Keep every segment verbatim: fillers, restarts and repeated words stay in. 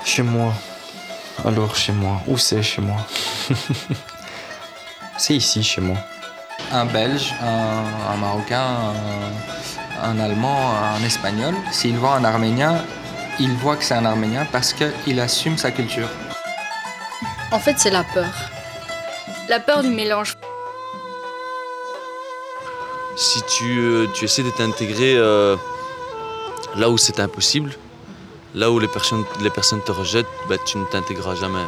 Chez moi. Alors chez moi. Où c'est chez moi? C'est ici chez moi. Un Belge, un, un Marocain, un, un Allemand, un Espagnol, s'il voit un Arménien, il voit que c'est un Arménien parce qu'il assume sa culture. En fait, c'est la peur. La peur du mélange. Si tu, euh, tu essaies de t'intégrer euh, là où c'est impossible, là où les personnes, les personnes te rejettent, bah, tu ne t'intégreras jamais.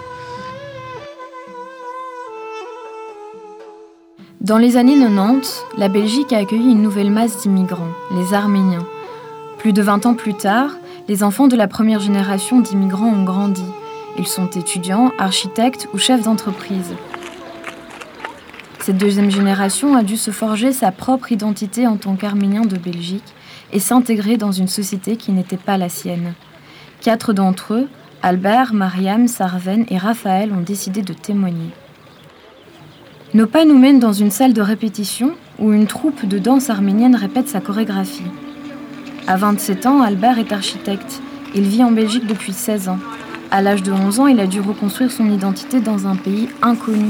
Dans les années quatre-vingt-dix, la Belgique a accueilli une nouvelle masse d'immigrants, les Arméniens. Plus de vingt ans plus tard, les enfants de la première génération d'immigrants ont grandi. Ils sont étudiants, architectes ou chefs d'entreprise. Cette deuxième génération a dû se forger sa propre identité en tant qu'Arménien de Belgique et s'intégrer dans une société qui n'était pas la sienne. Quatre d'entre eux, Albert, Mariam, Sarven et Raphaël, ont décidé de témoigner. Nos pas nous mènent dans une salle de répétition où une troupe de danse arménienne répète sa chorégraphie. À vingt-sept ans, Albert est architecte. Il vit en Belgique depuis seize ans. À l'âge de onze ans, il a dû reconstruire son identité dans un pays inconnu.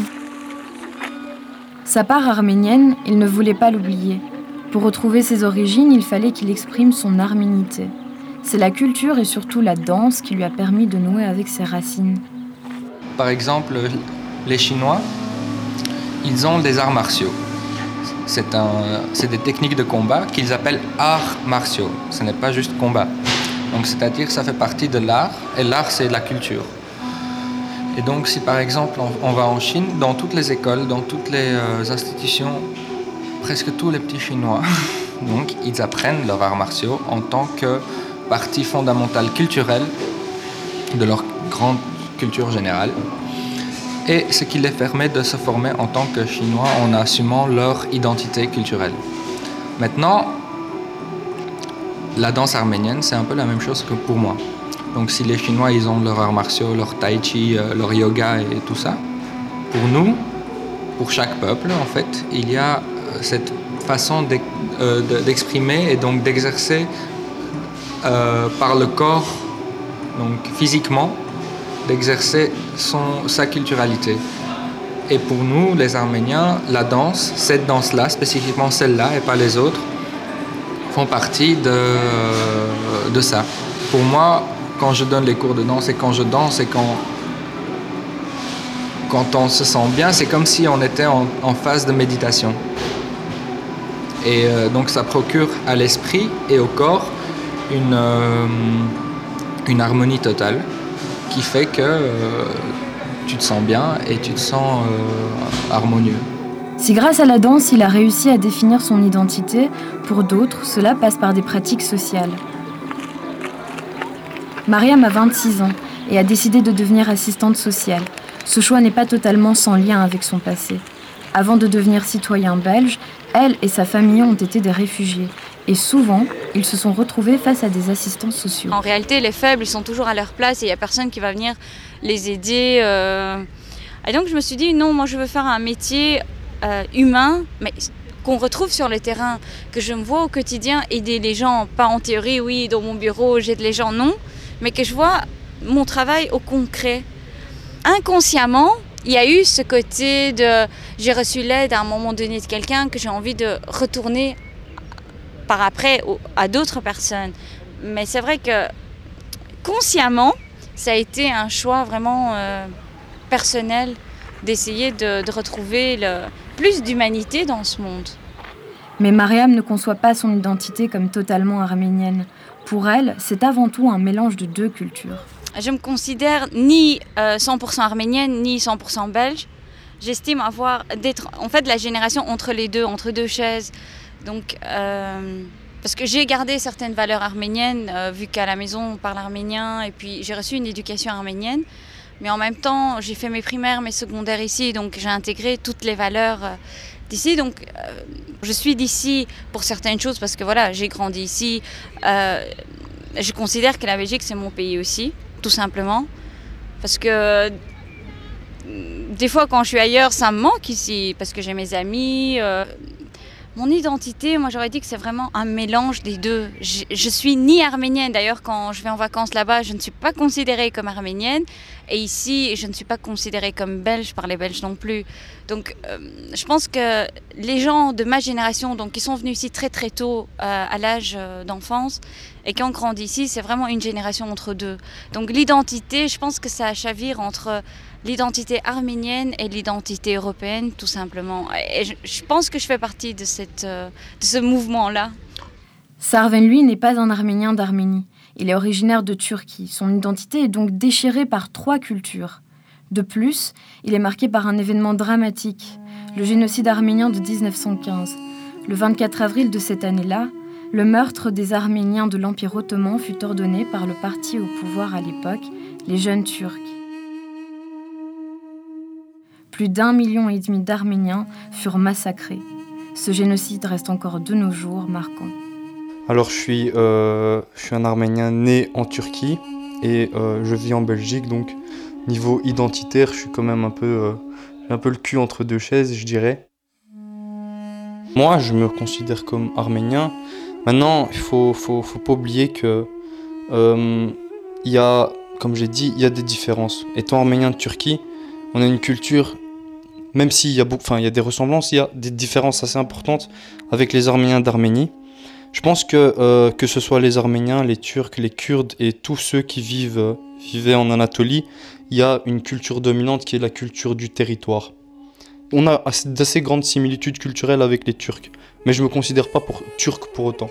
Sa part arménienne, il ne voulait pas l'oublier. Pour retrouver ses origines, il fallait qu'il exprime son arménité. C'est la culture et surtout la danse qui lui a permis de nouer avec ses racines. Par exemple, les Chinois, ils ont des arts martiaux. C'est, un, c'est des techniques de combat qu'ils appellent arts martiaux. Ce n'est pas juste combat. Donc, c'est-à-dire que ça fait partie de l'art, et l'art, c'est la culture. Et donc, si par exemple, on, on va en Chine, dans toutes les écoles, dans toutes les euh, institutions, presque tous les petits Chinois, donc, ils apprennent leurs arts martiaux en tant que partie fondamentale culturelle de leur grande culture générale. Et ce qui les permet de se former en tant que Chinois en assumant leur identité culturelle. Maintenant, la danse arménienne, c'est un peu la même chose que pour moi. Donc si les Chinois, ils ont leurs arts martiaux, leur tai chi, leur yoga et tout ça, pour nous, pour chaque peuple, en fait, il y a cette façon d'exprimer et donc d'exercer euh, par le corps, donc physiquement, d'exercer son, sa culturalité. Et pour nous, les Arméniens, la danse, cette danse-là, spécifiquement celle-là et pas les autres, font partie de, de ça. Pour moi, quand je donne les cours de danse et quand je danse et quand, quand on se sent bien, c'est comme si on était en, en phase de méditation. Et euh, donc ça procure à l'esprit et au corps une, euh, une harmonie totale qui fait que euh, tu te sens bien et tu te sens euh, harmonieux. Si grâce à la danse, il a réussi à définir son identité, pour d'autres, cela passe par des pratiques sociales. Mariam a vingt-six ans et a décidé de devenir assistante sociale. Ce choix n'est pas totalement sans lien avec son passé. Avant de devenir citoyen belge, elle et sa famille ont été des réfugiés. Et souvent, ils se sont retrouvés face à des assistants sociaux. En réalité, les faibles, ils sont toujours à leur place et il n'y a personne qui va venir les aider. Euh... Et donc, je me suis dit, non, moi, je veux faire un métier euh, humain, mais qu'on retrouve sur le terrain, que je me vois au quotidien aider les gens. Pas en théorie, oui, dans mon bureau, j'aide les gens, non. Mais que je vois mon travail au concret. Inconsciemment, il y a eu ce côté de... J'ai reçu l'aide à un moment donné de quelqu'un que j'ai envie de retourner par après à d'autres personnes. Mais c'est vrai que consciemment, ça a été un choix vraiment euh, personnel d'essayer de, de retrouver le, plus d'humanité dans ce monde. Mais Mariam ne conçoit pas son identité comme totalement arménienne. Pour elle, c'est avant tout un mélange de deux cultures. Je me considère ni euh, cent pour cent arménienne, ni cent pour cent belge. J'estime avoir d'être en fait la génération entre les deux, entre deux chaises. Donc, euh, parce que j'ai gardé certaines valeurs arméniennes, euh, vu qu'à la maison on parle arménien, et puis j'ai reçu une éducation arménienne. Mais en même temps, j'ai fait mes primaires, mes secondaires ici, donc j'ai intégré toutes les valeurs euh, d'ici. Donc, euh, je suis d'ici pour certaines choses, parce que voilà, j'ai grandi ici. Euh, je considère que la Belgique, c'est mon pays aussi, tout simplement. Parce que des fois, quand je suis ailleurs, ça me manque ici, parce que j'ai mes amis. Euh, Mon identité, moi j'aurais dit que c'est vraiment un mélange des deux. Je, je suis ni arménienne, d'ailleurs quand je vais en vacances là-bas, je ne suis pas considérée comme arménienne. Et ici, je ne suis pas considérée comme belge par les Belges non plus. Donc euh, je pense que les gens de ma génération, donc, qui sont venus ici très très tôt, euh, à l'âge euh, d'enfance, et qui ont grandi ici, c'est vraiment une génération entre deux. Donc l'identité, je pense que ça chavire entre l'identité arménienne et l'identité européenne, tout simplement. Et je, je pense que je fais partie de, cette, euh, de ce mouvement-là. Sarven, lui, n'est pas un Arménien d'Arménie. Il est originaire de Turquie. Son identité est donc déchirée par trois cultures. De plus, il est marqué par un événement dramatique, le génocide arménien de dix-neuf cent quinze. Le vingt-quatre avril de cette année-là, le meurtre des Arméniens de l'Empire ottoman fut ordonné par le parti au pouvoir à l'époque, les Jeunes Turcs. Plus d'un million et demi d'Arméniens furent massacrés. Ce génocide reste encore de nos jours marquant. Alors je suis, euh, je suis un Arménien né en Turquie et euh, je vis en Belgique, donc niveau identitaire, je suis quand même un peu, euh, j'ai un peu le cul entre deux chaises, je dirais. Moi, je me considère comme arménien. Maintenant, il faut, faut, faut pas oublier que euh, il y a, comme j'ai dit, il y a des différences. Étant arménien de Turquie, on a une culture, même s'il y a beaucoup, enfin il y a des ressemblances, il y a des différences assez importantes avec les Arméniens d'Arménie. Je pense que euh, que ce soit les Arméniens, les Turcs, les Kurdes et tous ceux qui vivent euh, vivaient en Anatolie, il y a une culture dominante qui est la culture du territoire. On a d'assez grandes similitudes culturelles avec les Turcs, mais je me considère pas pour turc pour autant.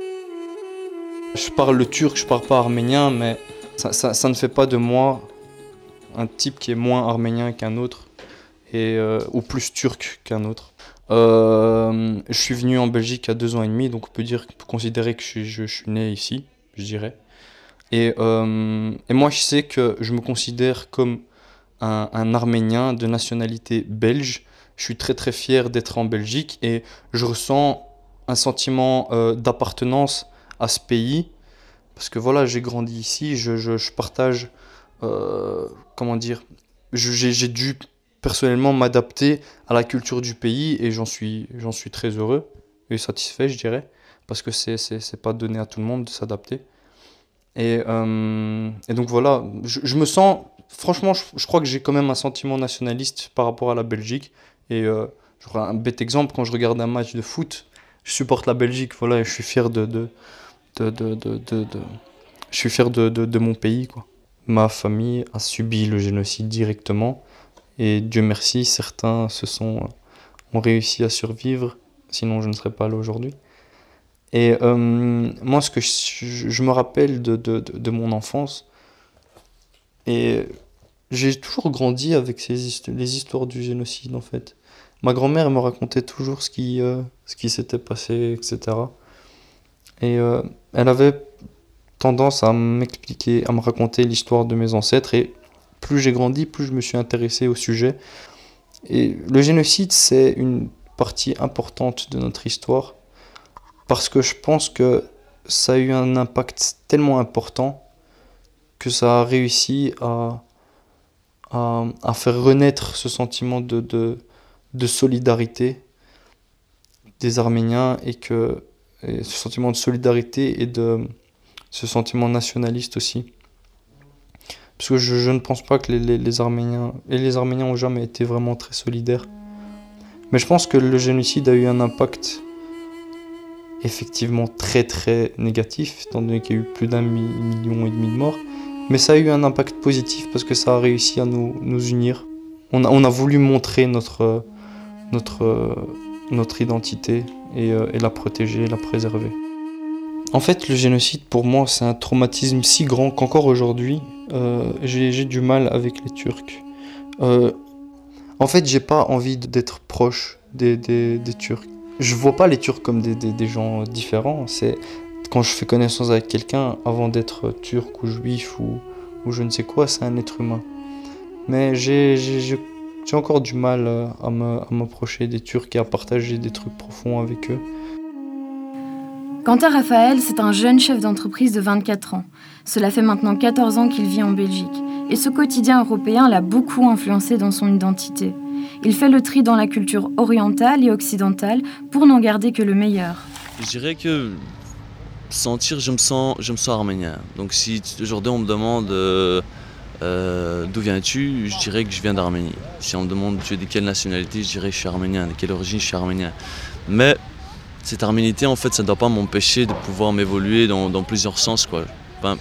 Je parle le turc, je parle pas arménien, mais ça, ça, ça ne fait pas de moi un type qui est moins arménien qu'un autre, et, euh, ou plus turc qu'un autre. Euh, je suis venu en Belgique à deux ans et demi, donc on peut dire, on peut considérer que je suis, je, je suis né ici, je dirais. Et, euh, et moi, je sais que je me considère comme un, un Arménien de nationalité belge. Je suis très très fier d'être en Belgique et je ressens un sentiment euh, d'appartenance à ce pays, parce que voilà, j'ai grandi ici, je, je, je partage, euh, comment dire, je, j'ai, j'ai dû personnellement m'adapter à la culture du pays et j'en suis, j'en suis très heureux et satisfait, je dirais, parce que c'est, c'est, c'est pas donné à tout le monde de s'adapter. Et, euh, et donc voilà, je, je me sens, franchement, je, je crois que j'ai quand même un sentiment nationaliste par rapport à la Belgique. Et euh, un bête exemple, quand je regarde un match de foot, je supporte la Belgique, voilà, et je suis fier de, de, de, de, de, de, de je suis fier de, de, de mon pays, quoi. Ma famille a subi le génocide directement. Et Dieu merci, certains se sont, ont réussi à survivre, sinon je ne serais pas là aujourd'hui. Et euh, moi, ce que je, je me rappelle de, de, de, de mon enfance, et j'ai toujours grandi avec ces histo- les histoires du génocide, en fait. Ma grand-mère me racontait toujours ce qui, euh, ce qui s'était passé, et cetera. Et euh, elle avait tendance à m'expliquer, à me raconter l'histoire de mes ancêtres, et plus j'ai grandi, plus je me suis intéressé au sujet. Et le génocide, c'est une partie importante de notre histoire, parce que je pense que ça a eu un impact tellement important que ça a réussi à, à, à faire renaître ce sentiment de, de, de solidarité des Arméniens, et que et ce sentiment de solidarité et de ce sentiment nationaliste aussi. Parce que je, je ne pense pas que les, les, les Arméniens, et les Arméniens ont jamais été vraiment très solidaires. Mais je pense que le génocide a eu un impact effectivement très très négatif, étant donné qu'il y a eu plus d'un mi- million et demi de morts. Mais ça a eu un impact positif parce que ça a réussi à nous, nous unir. On a, on a voulu montrer notre, notre, notre identité et, et la protéger, la préserver. En fait, le génocide, pour moi, c'est un traumatisme si grand qu'encore aujourd'hui, euh, j'ai, j'ai du mal avec les Turcs. Euh, en fait, j'ai pas envie d'être proche des, des, des Turcs. Je vois pas les Turcs comme des, des, des gens différents. C'est quand je fais connaissance avec quelqu'un, avant d'être turc ou juif ou, ou je ne sais quoi, c'est un être humain. Mais j'ai, j'ai, j'ai, j'ai encore du mal à, me, à m'approcher des Turcs et à partager des trucs profonds avec eux. Quant à Raphaël, c'est un jeune chef d'entreprise de vingt-quatre ans. Cela fait maintenant quatorze ans qu'il vit en Belgique. et ce quotidien européen l'a beaucoup influencé dans son identité. Il fait le tri dans la culture orientale et occidentale pour n'en garder que le meilleur. Je dirais que sentir, je me sens, je me sens arménien. Donc si aujourd'hui on me demande euh, euh, d'où viens-tu, je dirais que je viens d'Arménie. Si on me demande tu es de quelle nationalité, je dirais que je suis arménien. De quelle origine, je suis arménien. Mais cette arménité, en fait, ça ne doit pas m'empêcher de pouvoir m'évoluer dans, dans plusieurs sens, quoi. Enfin,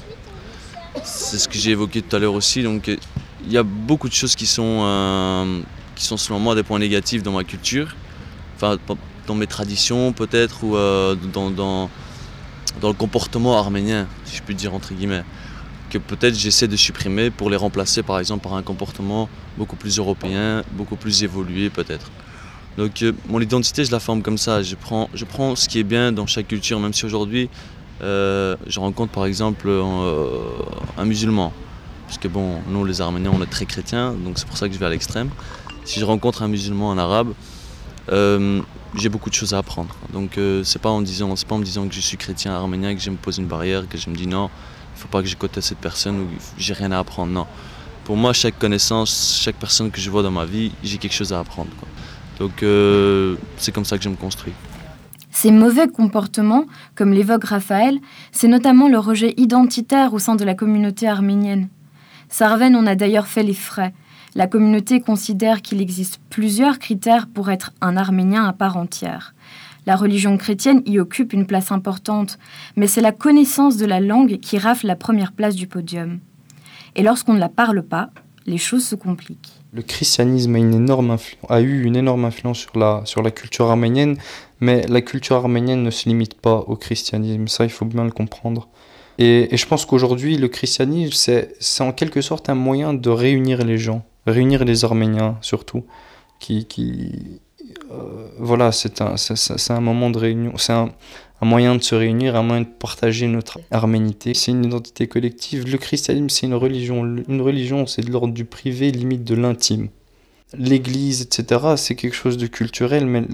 c'est ce que j'ai évoqué tout à l'heure aussi. Donc il y a beaucoup de choses qui sont, euh, qui sont selon moi des points négatifs dans ma culture. Enfin, dans mes traditions peut-être, ou euh, dans, dans, dans le comportement arménien, si je puis dire entre guillemets, que peut-être j'essaie de supprimer pour les remplacer par exemple par un comportement beaucoup plus européen, beaucoup plus évolué peut-être. Donc euh, mon identité, je la forme comme ça, je prends, je prends ce qui est bien dans chaque culture, même si aujourd'hui euh, je rencontre par exemple euh, un musulman, parce que bon, nous les Arméniens on est très chrétiens, donc c'est pour ça que je vais à l'extrême. Si je rencontre un musulman, un arabe, euh, j'ai beaucoup de choses à apprendre. Donc euh, c'est pas en disant, c'est pas en me disant que je suis chrétien arménien que je me pose une barrière, que je me dis non, il faut pas que j'écoute cette personne ou j'ai rien à apprendre. Non. Pour moi, chaque connaissance, chaque personne que je vois dans ma vie, j'ai quelque chose à apprendre, quoi. Donc euh, c'est comme ça que je me construis. Ces mauvais comportements, comme l'évoque Raphaël, c'est notamment le rejet identitaire au sein de la communauté arménienne. Sarven en a d'ailleurs fait les frais. La communauté considère qu'il existe plusieurs critères pour être un Arménien à part entière. La religion chrétienne y occupe une place importante, mais c'est la connaissance de la langue qui rafle la première place du podium. Et lorsqu'on ne la parle pas, les choses se compliquent. Le christianisme a, une énorme influ- a eu une énorme influence sur la, sur la culture arménienne, mais la culture arménienne ne se limite pas au christianisme, ça il faut bien le comprendre. Et, et je pense qu'aujourd'hui, le christianisme, c'est, c'est en quelque sorte un moyen de réunir les gens, réunir les Arméniens surtout, qui... qui euh, voilà, c'est un, c'est, c'est un moment de réunion, c'est un, un moyen de se réunir, un moyen de partager notre arménité. C'est une identité collective. Le christianisme, c'est une religion. Une religion, c'est de l'ordre du privé, limite de l'intime. L'église, et cetera, c'est quelque chose de culturel, mais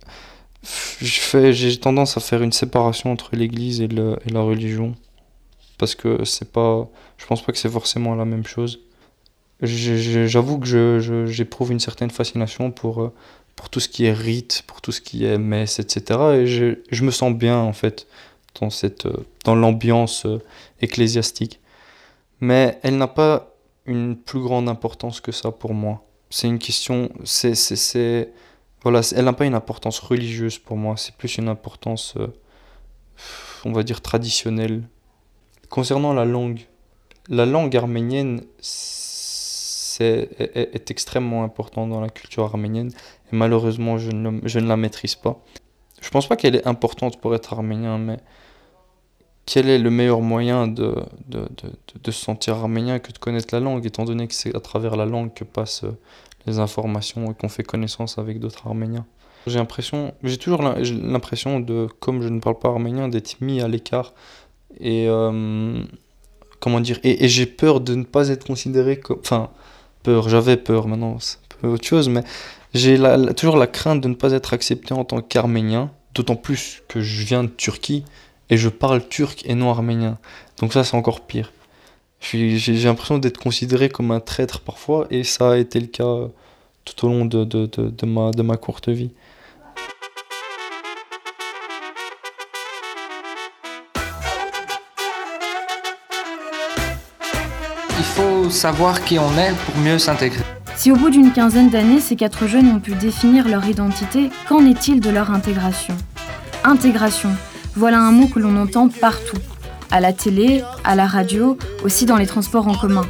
je fais, j'ai tendance à faire une séparation entre l'église et, le, et la religion. Parce que c'est pas, je pense pas que c'est forcément la même chose. J'avoue que je, je, j'éprouve une certaine fascination pour, pour tout ce qui est rite, pour tout ce qui est messe, et cetera. Et je, je me sens bien, en fait, dans, cette, dans l'ambiance ecclésiastique. Mais elle n'a pas une plus grande importance que ça pour moi. C'est une question... C'est, c'est, c'est, voilà, elle n'a pas une importance religieuse pour moi. C'est plus une importance, on va dire, traditionnelle. Concernant la langue, la langue arménienne... Est, est, est extrêmement important dans la culture arménienne et malheureusement je ne, je ne la maîtrise pas. Je pense pas qu'elle est importante pour être arménien, mais quel est le meilleur moyen de, de, de, de se sentir arménien que de connaître la langue, étant donné que c'est à travers la langue que passent les informations et qu'on fait connaissance avec d'autres Arméniens. J'ai l'impression, j'ai toujours l'impression de, comme je ne parle pas arménien, d'être mis à l'écart et euh, comment dire, et, et j'ai peur de ne pas être considéré comme, enfin peur, j'avais peur, maintenant c'est un peu autre chose, mais j'ai la, la, toujours la crainte de ne pas être accepté en tant qu'arménien, d'autant plus que je viens de Turquie et je parle turc et non arménien. Donc ça c'est encore pire. J'ai, j'ai l'impression d'être considéré comme un traître parfois et ça a été le cas tout au long de, de, de, de, ma, de ma courte vie. Il faut savoir qui on est pour mieux s'intégrer. Si au bout d'une quinzaine d'années, ces quatre jeunes ont pu définir leur identité, qu'en est-il de leur intégration ? Intégration, voilà un mot que l'on entend partout. À la télé, à la radio, aussi dans les transports en commun.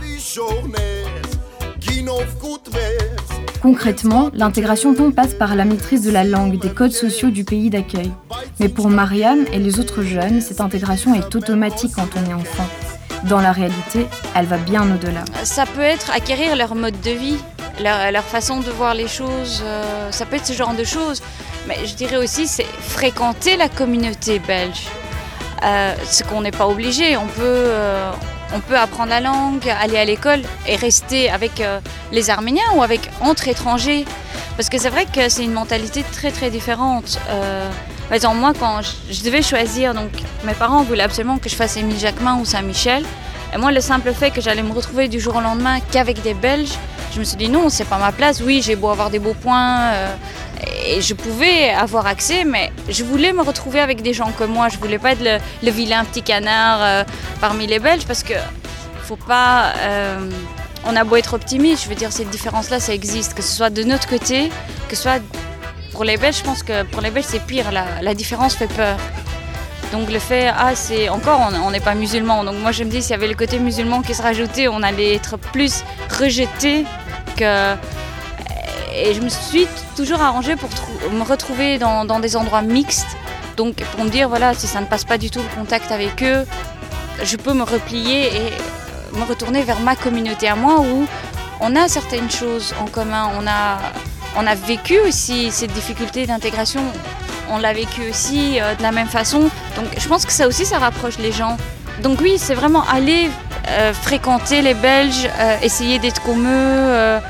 Concrètement, l'intégration passe par la maîtrise de la langue, des codes sociaux du pays d'accueil. Mais pour Mariam et les autres jeunes, cette intégration est automatique quand on est enfant. Dans la réalité, elle va bien au-delà. Ça peut être acquérir leur mode de vie, leur, leur façon de voir les choses, euh, ça peut être ce genre de choses. Mais je dirais aussi, c'est fréquenter la communauté belge. Euh, ce qu'on n'est pas obligé, on peut, euh, on peut apprendre la langue, aller à l'école et rester avec euh, les Arméniens ou avec entre étrangers. Parce que c'est vrai que c'est une mentalité très très différente. Euh, par exemple, moi, quand je, je devais choisir, donc mes parents voulaient absolument que je fasse Émile Jacquemin ou Saint-Michel. Et moi, le simple fait que j'allais me retrouver du jour au lendemain qu'avec des Belges, je me suis dit non, c'est pas ma place. Oui, j'ai beau avoir des beaux points euh, et je pouvais avoir accès, mais je voulais me retrouver avec des gens comme moi. Je voulais pas être le, le vilain petit canard euh, parmi les Belges parce que faut pas. Euh, on a beau être optimiste, je veux dire, cette différence-là, ça existe, que ce soit de notre côté, que ce soit pour les Belges. Je pense que pour les Belges, c'est pire. La, la différence fait peur. Donc le fait, ah c'est encore, on n'est pas musulman. Donc moi je me dis, s'il y avait le côté musulman qui se rajoutait, on allait être plus rejeté que... Et je me suis toujours arrangée pour trou- me retrouver dans, dans des endroits mixtes. Donc pour me dire, voilà, si ça ne passe pas du tout le contact avec eux, je peux me replier et me retourner vers ma communauté à moi où on a certaines choses en commun. On a, on a vécu aussi cette difficulté d'intégration. On l'a vécu aussi euh, de la même façon. Donc je pense que ça aussi, ça rapproche les gens. Donc oui, c'est vraiment aller euh, fréquenter les Belges, euh, essayer d'être comme eux. Euh.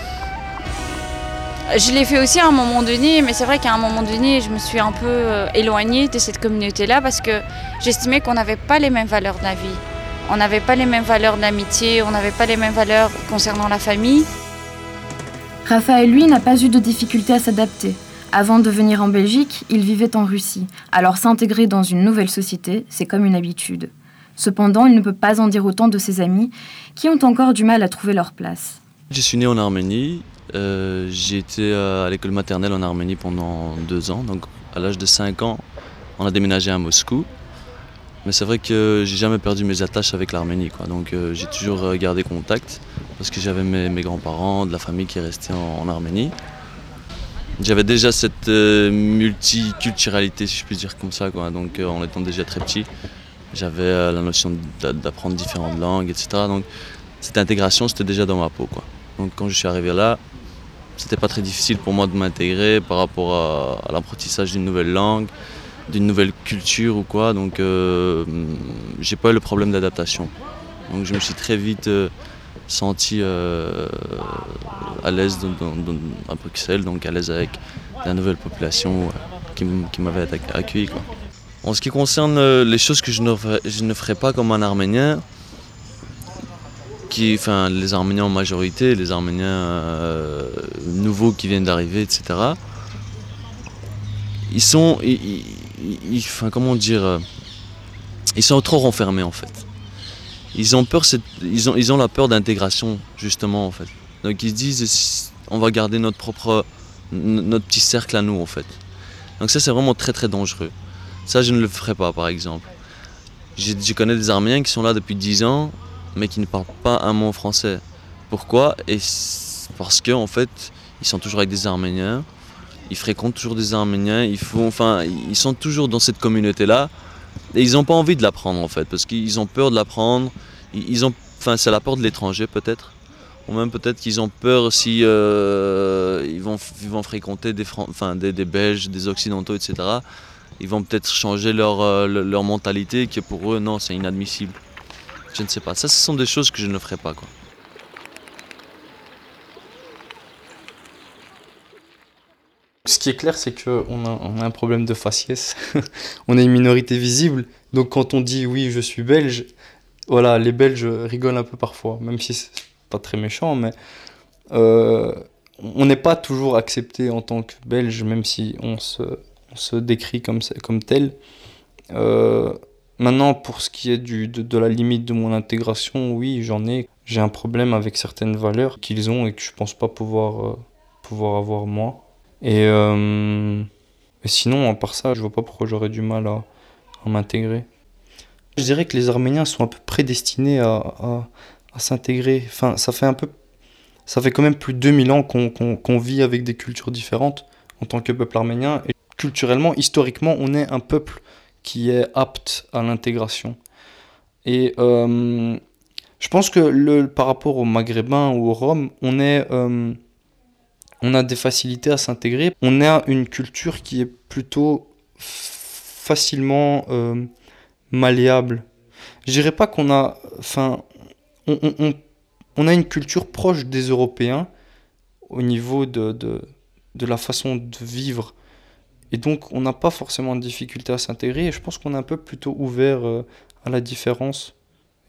Je l'ai fait aussi à un moment donné, mais c'est vrai qu'à un moment donné, je me suis un peu euh, éloignée de cette communauté-là parce que j'estimais qu'on n'avait pas les mêmes valeurs de la vie. On n'avait pas les mêmes valeurs d'amitié, on n'avait pas les mêmes valeurs concernant la famille. Raphaël, lui, n'a pas eu de difficulté à s'adapter. Avant de venir en Belgique, il vivait en Russie. Alors s'intégrer dans une nouvelle société, c'est comme une habitude. Cependant, il ne peut pas en dire autant de ses amis qui ont encore du mal à trouver leur place. Je suis né en Arménie. Euh, j'ai été à l'école maternelle en Arménie pendant deux ans. Donc à l'âge de cinq ans, on a déménagé à Moscou. Mais c'est vrai que j'ai jamais perdu mes attaches avec l'Arménie, quoi. Donc euh, j'ai toujours gardé contact parce que j'avais mes, mes grands-parents, de la famille qui est restée en, en Arménie. J'avais déjà cette euh, multiculturalité, si je puis dire comme ça, quoi. Donc euh, en étant déjà très petit, j'avais euh, la notion d'apprendre différentes langues, et cetera. Donc cette intégration, c'était déjà dans ma peau, quoi. Donc quand je suis arrivé là, c'était pas très difficile pour moi de m'intégrer par rapport à, à l'apprentissage d'une nouvelle langue, d'une nouvelle culture ou quoi. Donc euh, j'ai pas eu le problème d'adaptation. Donc je me suis très vite euh, senti euh, à l'aise dans, dans, dans, à Bruxelles, donc à l'aise avec la nouvelle population euh, qui, qui m'avait accueilli, quoi. En ce qui concerne euh, les choses que je ne, ferais, je ne ferais pas comme un Arménien, qui, enfin les Arméniens en majorité, les Arméniens euh, nouveaux qui viennent d'arriver, et cetera. Ils sont, ils, ils, ils, enfin comment dire, euh, ils sont trop renfermés en fait. Ils ont peur, ils ont, ils ont la peur d'intégration justement en fait. Donc ils se disent, on va garder notre propre, notre petit cercle à nous en fait. Donc ça c'est vraiment très très dangereux. Ça je ne le ferai pas par exemple. Je, je connais des Arméniens qui sont là depuis dix ans, mais qui ne parlent pas un mot français. Pourquoi? Et parce que en fait, ils sont toujours avec des Arméniens, ils fréquentent toujours des Arméniens, ils font, enfin, ils sont toujours dans cette communauté-là. Et ils n'ont pas envie de l'apprendre en fait, parce qu'ils ont peur de l'apprendre. Ils ont, enfin, c'est la peur de l'étranger peut-être, ou même peut-être qu'ils ont peur si euh, ils vont, ils vont fréquenter des, enfin, des, des Belges, des Occidentaux, et cetera. Ils vont peut-être changer leur, euh, leur mentalité, que pour eux, non, c'est inadmissible. Je ne sais pas. Ça, ce sont des choses que je ne ferai pas, quoi. Ce qui est clair, c'est qu'on a, on a un problème de faciès. On est une minorité visible. Donc quand on dit oui, je suis belge, voilà, les Belges rigolent un peu parfois, même si c'est pas très méchant, mais euh, on n'est pas toujours accepté en tant que Belge, même si on se, on se décrit comme, comme tel. Euh, maintenant, pour ce qui est du, de, de la limite de mon intégration, oui, j'en ai. J'ai un problème avec certaines valeurs qu'ils ont et que je pense pas pouvoir, euh, pouvoir avoir moi. Et, euh, et sinon, à part ça, je vois pas pourquoi j'aurais du mal à, à m'intégrer. Je dirais que les Arméniens sont un peu prédestinés à, à, à s'intégrer. Enfin, ça fait un peu, ça fait quand même plus de deux mille ans qu'on, qu'on, qu'on vit avec des cultures différentes en tant que peuple arménien. Et culturellement, historiquement, on est un peuple qui est apte à l'intégration. Et euh, je pense que le, par rapport aux Maghrébins ou aux Roms, on est... Euh, on a des facilités à s'intégrer. On a une culture qui est plutôt facilement euh, malléable. Je dirais pas qu'on a... Enfin, on, on, on, on a une culture proche des Européens au niveau de, de, de la façon de vivre. Et donc, on n'a pas forcément de difficulté à s'intégrer. Et je pense qu'on est un peu plutôt ouvert euh, à la différence.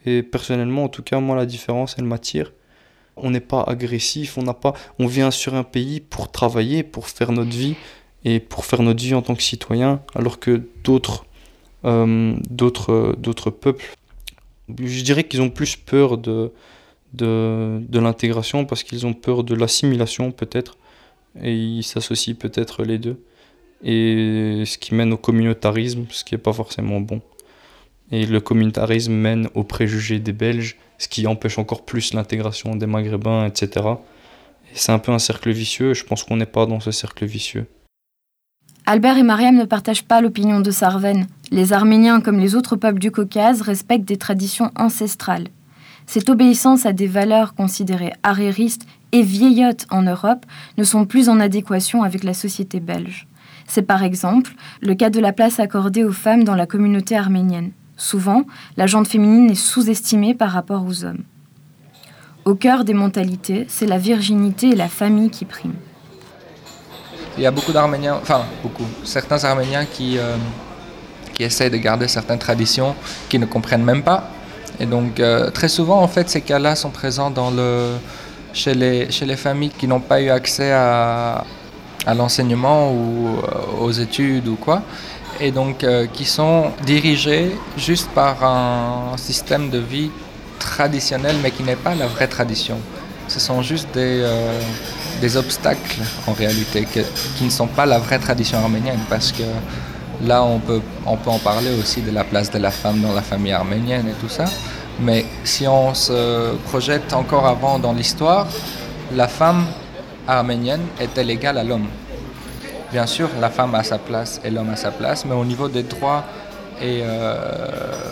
Et personnellement, en tout cas, moi, la différence, elle m'attire. On n'est pas agressif, on n'a pas, on vient sur un pays pour travailler, pour faire notre vie et pour faire notre vie en tant que citoyen, alors que d'autres, euh, d'autres, d'autres peuples, je dirais qu'ils ont plus peur de, de, de l'intégration parce qu'ils ont peur de l'assimilation peut-être, et ils s'associent peut-être les deux, et ce qui mène au communautarisme, ce qui n'est pas forcément bon. Et le communautarisme mène aux préjugés des Belges, ce qui empêche encore plus l'intégration des Maghrébins, et cetera. Et c'est un peu un cercle vicieux, et je pense qu'on n'est pas dans ce cercle vicieux. Albert et Mariam ne partagent pas l'opinion de Sarven. Les Arméniens, comme les autres peuples du Caucase, respectent des traditions ancestrales. Cette obéissance à des valeurs considérées arriéristes et vieillottes en Europe ne sont plus en adéquation avec la société belge. C'est par exemple le cas de la place accordée aux femmes dans la communauté arménienne. Souvent, la gente féminine est sous-estimée par rapport aux hommes. Au cœur des mentalités, c'est la virginité et la famille qui priment. Il y a beaucoup d'Arméniens, enfin beaucoup, certains Arméniens qui, euh, qui essayent de garder certaines traditions qu'ils ne comprennent même pas. Et donc euh, très souvent, en fait, ces cas-là sont présents dans le, chez, les, chez les familles qui n'ont pas eu accès à, à l'enseignement ou euh, aux études ou quoi. Et donc euh, qui sont dirigés juste par un système de vie traditionnel, mais qui n'est pas la vraie tradition. Ce sont juste des, euh, des obstacles, en réalité, que, qui ne sont pas la vraie tradition arménienne, parce que là, on peut, on peut en parler aussi de la place de la femme dans la famille arménienne et tout ça, mais si on se projette encore avant dans l'histoire, la femme arménienne était égale à l'homme. Bien sûr, la femme a sa place et l'homme a sa place, mais au niveau des droits et euh,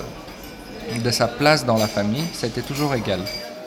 de sa place dans la famille, c'était toujours égal.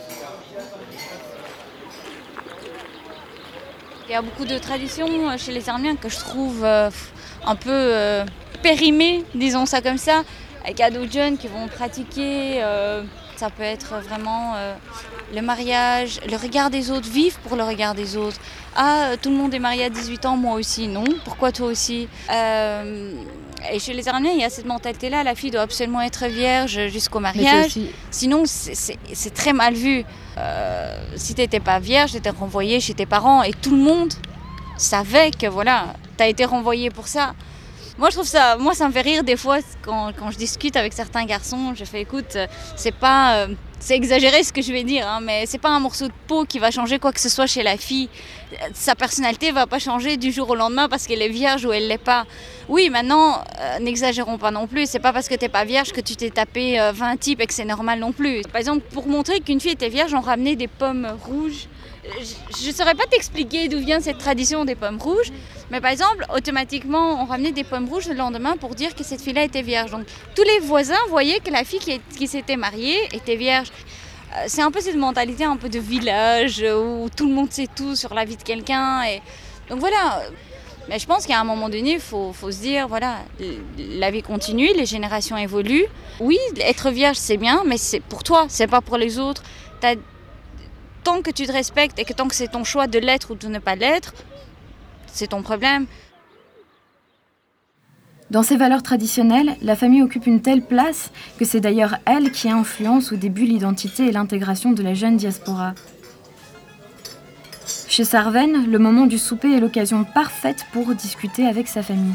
Il y a beaucoup de traditions chez les Arméniens que je trouve euh, un peu euh, périmées, disons ça comme ça, avec à d'autres jeunes qui vont pratiquer. Euh, ça peut être vraiment euh, le mariage, le regard des autres, vivre pour le regard des autres. Ah, tout le monde est marié à dix-huit ans, moi aussi, non. Pourquoi toi aussi? euh, Et chez les Arméniens, il y a cette mentalité-là, la fille doit absolument être vierge jusqu'au mariage. Aussi... Sinon, c'est, c'est, c'est très mal vu. Euh, si tu n'étais pas vierge, tu étais renvoyée chez tes parents et tout le monde savait que voilà, tu as été renvoyée pour ça. Moi, je trouve ça, moi, ça me fait rire des fois quand, quand je discute avec certains garçons. Je fais, écoute, c'est pas, euh, c'est exagéré ce que je vais dire, hein, mais c'est pas un morceau de peau qui va changer quoi que ce soit chez la fille. Sa personnalité va pas changer du jour au lendemain parce qu'elle est vierge ou elle l'est pas. Oui, maintenant, euh, n'exagérons pas non plus. C'est pas parce que t'es pas vierge que tu t'es tapé euh, vingt types et que c'est normal non plus. Par exemple, pour montrer qu'une fille était vierge, on ramenait des pommes rouges. Je ne saurais pas t'expliquer d'où vient cette tradition des pommes rouges, mais par exemple, automatiquement, on ramenait des pommes rouges le lendemain pour dire que cette fille-là était vierge. Donc, tous les voisins voyaient que la fille qui, est, qui s'était mariée était vierge. Euh, c'est un peu cette mentalité un peu de village où tout le monde sait tout sur la vie de quelqu'un. Et... Donc voilà. Mais je pense qu'à un moment donné, il faut, faut se dire, voilà, la vie continue, les générations évoluent. Oui, être vierge, c'est bien, mais c'est pour toi, c'est pas pour les autres. T'as Tant que tu te respectes et que tant que c'est ton choix de l'être ou de ne pas l'être, c'est ton problème. Dans ces valeurs traditionnelles, la famille occupe une telle place que c'est d'ailleurs elle qui influence au début l'identité et l'intégration de la jeune diaspora. Chez Sarven, le moment du souper est l'occasion parfaite pour discuter avec sa famille.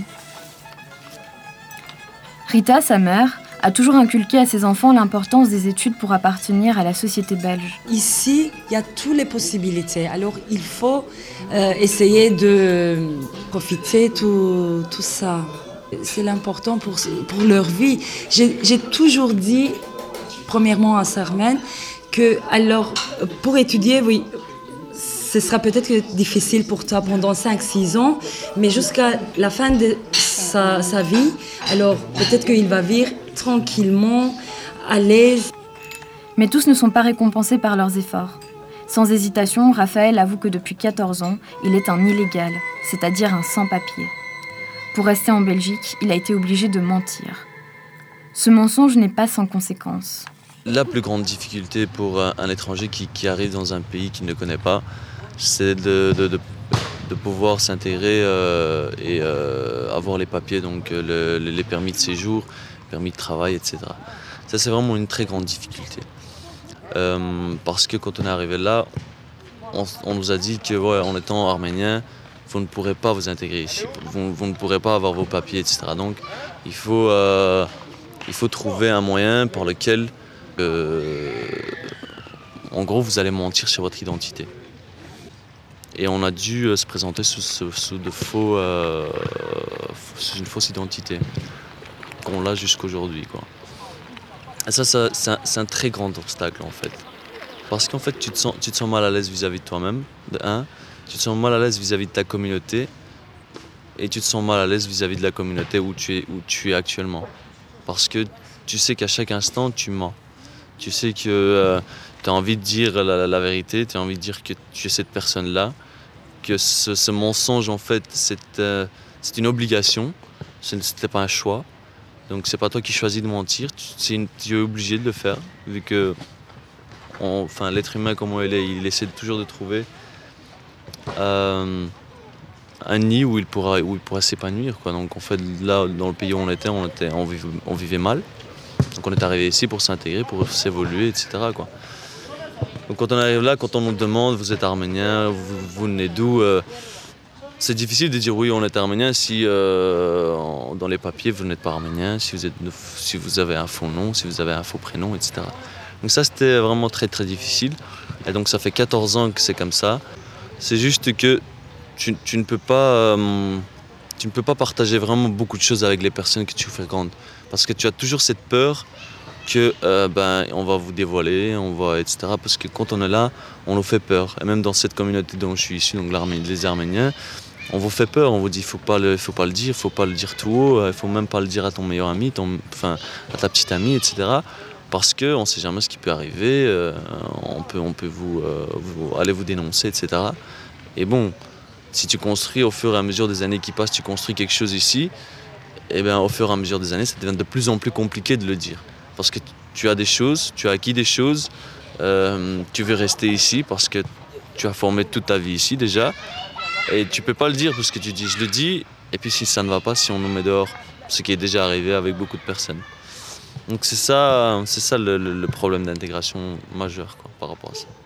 Rita, sa mère, a toujours inculqué à ses enfants l'importance des études pour appartenir à la société belge. Ici, il y a toutes les possibilités. Alors, il faut euh, essayer de profiter de tout, tout ça. C'est l'important pour, pour leur vie. J'ai, j'ai toujours dit, premièrement à Sarmen, que alors, pour étudier, oui, ce sera peut-être difficile pour toi pendant cinq six ans, mais jusqu'à la fin de sa, sa vie, alors peut-être qu'il va vivre tranquillement, à l'aise. Mais tous ne sont pas récompensés par leurs efforts. Sans hésitation, Raphaël avoue que depuis quatorze ans, il est un illégal, c'est-à-dire un sans-papier. Pour rester en Belgique, il a été obligé de mentir. Ce mensonge n'est pas sans conséquences. La plus grande difficulté pour un, un étranger qui, qui arrive dans un pays qu'il ne connaît pas, c'est de, de, de, de pouvoir s'intégrer euh, et euh, avoir les papiers, donc le, les permis de séjour, permis de travail, et cetera. Ça, c'est vraiment une très grande difficulté. Euh, parce que quand on est arrivé là, on, on nous a dit que, ouais, en étant arménien, vous ne pourrez pas vous intégrer ici, vous, vous ne pourrez pas avoir vos papiers, et cetera. Donc, il faut, euh, il faut trouver un moyen par lequel, euh, en gros, vous allez mentir sur votre identité. Et on a dû se présenter sous, sous, sous, de faux, euh, sous une fausse identité, qu'on l'a jusqu'aujourd'hui, quoi. Et ça, ça c'est, un, c'est un très grand obstacle, en fait. Parce qu'en fait, tu te sens, tu te sens mal à l'aise vis-à-vis de toi-même, de un. Tu te sens mal à l'aise vis-à-vis de ta communauté. Et tu te sens mal à l'aise vis-à-vis de la communauté où tu es, où tu es actuellement. Parce que tu sais qu'à chaque instant, tu mens. Tu sais que euh, tu as envie de dire la, la vérité, tu as envie de dire que tu es cette personne-là. Que ce, ce mensonge, en fait, c'est, euh, c'est une obligation. Ce n'était pas un choix. Donc c'est pas toi qui choisis de mentir, tu, une, tu es obligé de le faire, vu que on, enfin, l'être humain comme il est, il essaie toujours de trouver euh, un nid où il pourra, où il pourra s'épanouir, quoi. Donc en fait là, dans le pays où on était, on, était, on, vivait, on vivait mal. Donc on est arrivé ici pour s'intégrer, pour s'évoluer, et cetera, quoi. Donc quand on arrive là, quand on nous demande, vous êtes arménien, vous, vous venez d'où euh, c'est difficile de dire oui, on est arménien si euh, dans les papiers vous n'êtes pas arménien, si vous, êtes, si vous avez un faux nom, si vous avez un faux prénom, et cetera. Donc ça, c'était vraiment très très difficile. Et donc ça fait quatorze ans que c'est comme ça. C'est juste que tu, tu, ne peux pas, euh, tu ne peux pas partager vraiment beaucoup de choses avec les personnes que tu fréquentes. Parce que tu as toujours cette peur que euh, ben, on va vous dévoiler, on va, et cetera. Parce que quand on est là, on nous fait peur. Et même dans cette communauté dont je suis issu, donc les Arméniens, on vous fait peur, on vous dit faut pas le, faut pas le dire, faut pas le dire tout haut, il faut même pas le dire à ton meilleur ami, ton, enfin à ta petite amie, et cetera. Parce que on sait jamais ce qui peut arriver, euh, on peut, on peut vous, euh, vous aller vous dénoncer, et cetera. Et bon, si tu construis au fur et à mesure des années qui passent, tu construis quelque chose ici, et bien au fur et à mesure des années, ça devient de plus en plus compliqué de le dire, parce que tu as des choses, tu as acquis des choses, euh, tu veux rester ici parce que tu as formé toute ta vie ici déjà. Et tu peux pas le dire parce que tu dis je le dis, et puis si ça ne va pas, si on nous met dehors, ce qui est déjà arrivé avec beaucoup de personnes. Donc c'est ça, c'est ça le, le, le problème d'intégration majeur, quoi, par rapport à ça.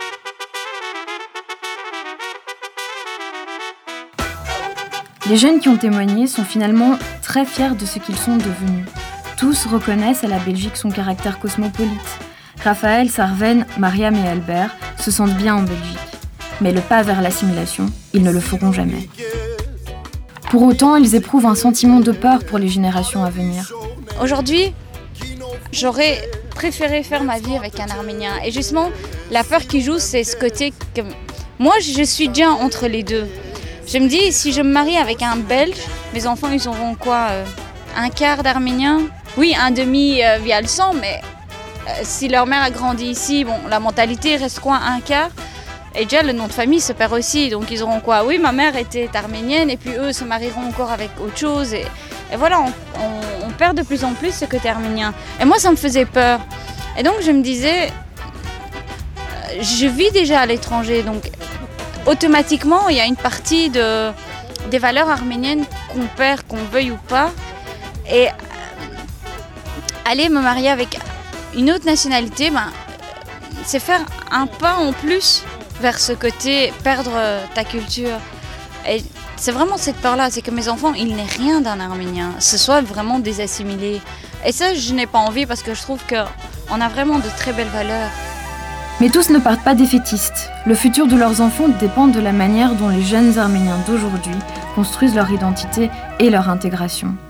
Les jeunes qui ont témoigné sont finalement très fiers de ce qu'ils sont devenus. Tous reconnaissent à la Belgique son caractère cosmopolite. Raphaël, Sarven, Mariam et Albert se sentent bien en Belgique. Mais le pas vers l'assimilation, ils ne le feront jamais. Pour autant, ils éprouvent un sentiment de peur pour les générations à venir. Aujourd'hui, j'aurais préféré faire ma vie avec un Arménien. Et justement, la peur qui joue, c'est ce côté que... Moi, je suis déjà entre les deux. Je me dis, si je me marie avec un Belge, mes enfants, ils auront quoi euh, un quart d'Arménien? Oui, un demi euh, via le sang, mais euh, si leur mère a grandi ici, bon, la mentalité reste quoi, un quart? Et déjà, le nom de famille se perd aussi, donc ils auront quoi? Oui, ma mère était arménienne, et puis eux se marieront encore avec autre chose. Et, et voilà, on, on, on perd de plus en plus ce côté arménien. Et moi, ça me faisait peur. Et donc, je me disais, je vis déjà à l'étranger, donc automatiquement, il y a une partie de, des valeurs arméniennes qu'on perd, qu'on veuille ou pas. Et aller me marier avec une autre nationalité, ben, c'est faire un pas en plus vers ce côté perdre ta culture. Et c'est vraiment cette peur-là, c'est que mes enfants, ils n'aient rien d'un Arménien, ce soit vraiment des assimilés. Et ça, je n'ai pas envie parce que je trouve qu'on a vraiment de très belles valeurs. Mais tous ne partent pas défaitistes. Le futur de leurs enfants dépend de la manière dont les jeunes Arméniens d'aujourd'hui construisent leur identité et leur intégration.